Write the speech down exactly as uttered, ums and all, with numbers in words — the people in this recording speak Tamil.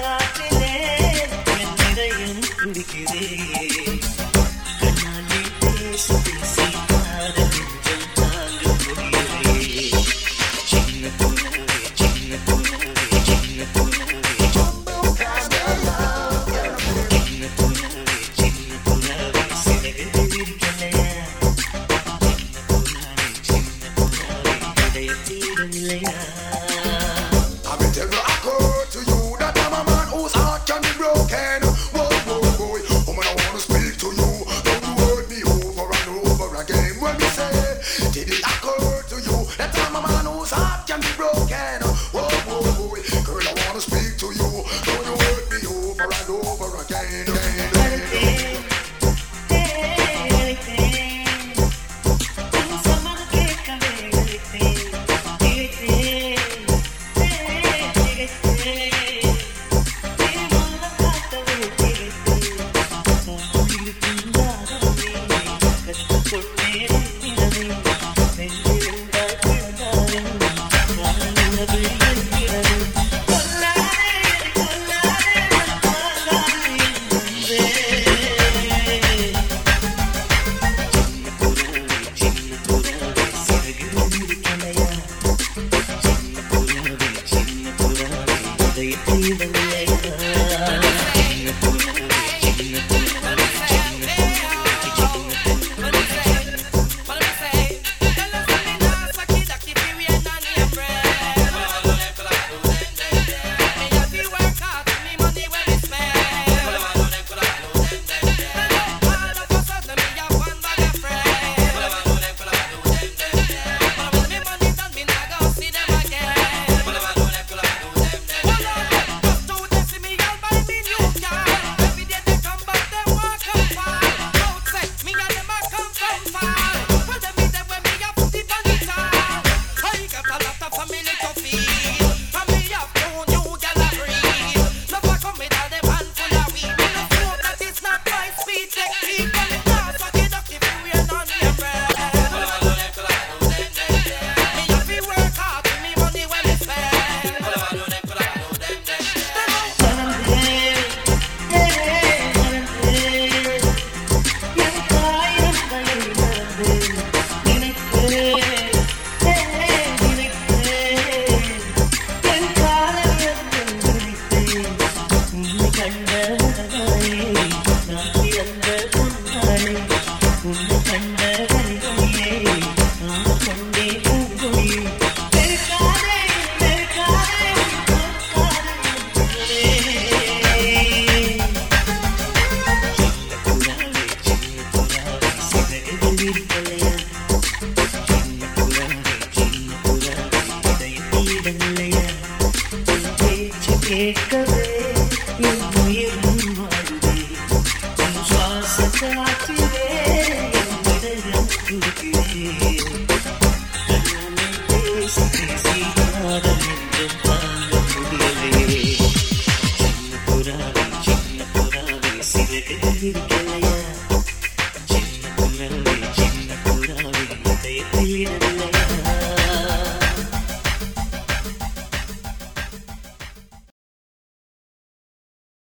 காற்றிலே என் இதயம் துடிக்கிறேன். கண்ணாலே பேசி பேசி காதல் நெஞ்சம் தாங்க முடியலையே. சின்ன புறாவே சின்ன புறாவே சின்ன புறாவே சின்ன புறாவே சின்ன புறாவே சிறகுகள் விரிக்கலையா? சின்ன புறாவே சின்ன புறாவே இதய தீரமில்லையா? I will tell you a code to you that I'm a man whose heart can be broken. Whoa, whoa, whoa. Woman, I wanna speak to you. Don't you hurt me over and over again. When me say, did it occur to you that I'm a man whose heart can be broken? Whoa, whoa, whoa. Girl, I wanna speak to you. Don't you hurt me over and over again. கேட்கவே என் உயிரும் வாழுதே, உன் சுவாச காற்றிலே என் இதயம் துடிக்கிறே. கண்ணாலே பேசி பேசி காதல் நெஞ்சம் தாங்க